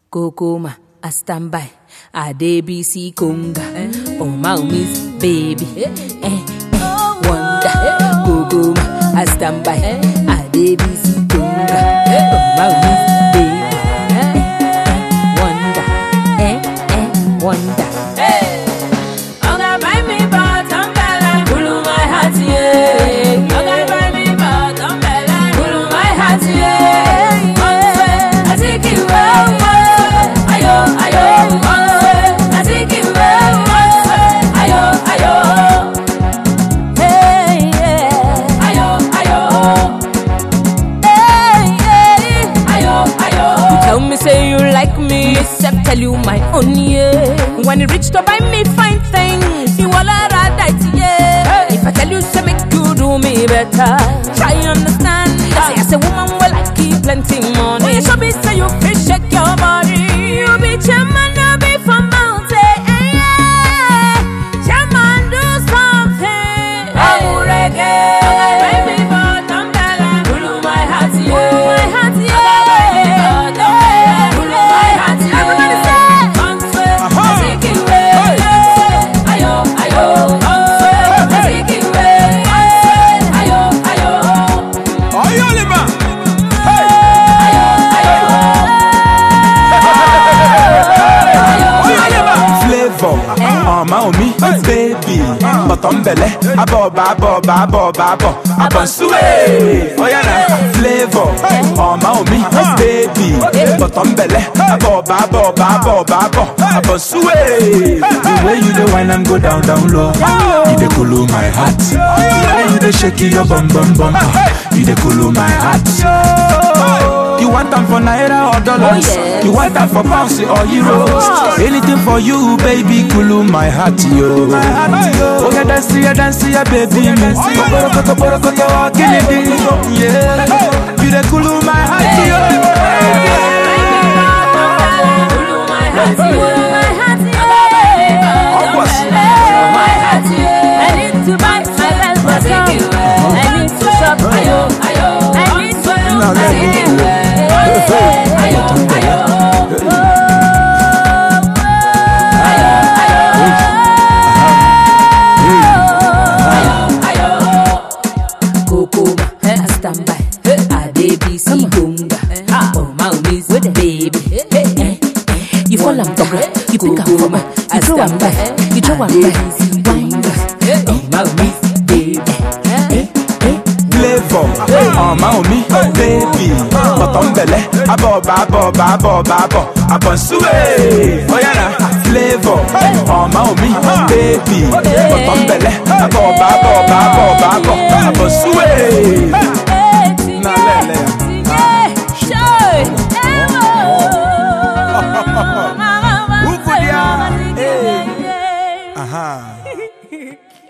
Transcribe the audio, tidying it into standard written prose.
Kokoma, I stand by. I DBC Conga. Oh, my miss, baby. Wonder. Kokoma, I stand by. I DBC Conga. Oh, my miss, baby. Wonder. Wonder. Say you like me, except tell you my own, yeah. When it reach to buy me fine things, you all are right, yeah. If I tell you to make you do me better, try understand. I say as a woman, well, I keep plenty money. When you show me, say you can shake your body. You be chairman, you be from mountain, yeah. Chairman, do something. I'm reggae. Baby, but I'm better. Pull my heart, yeah. Pull my heart, yeah. Maomi, baby, Botombele, abo suwe, oyana, flavor, Maomi, baby, Botombele, abo suwe. The way you the wine and go down low, you the cool my heart. The way you the shake your bum, you the cool my heart. You want them for naira or dollars? Oh, yes. You want them for pounds or euros? Anything for you, baby, cool my heart, yo. Oh, yeah, dance, baby. Yeah, you the cool my heart, yo. I need to buy my I need to shop, I need to Kokoma, I stand by. I DBC Conga. Oh, my miss, baby. You fall on top, you pick up from me. You throw am back, you throw am back. Wine back. Oh, my miss, baby. Flavor, Maomi, baby, Botombele, abo suwe, oyana, flavor, Maomi, baby, Botombele, abo suwe. Na lele, Aha.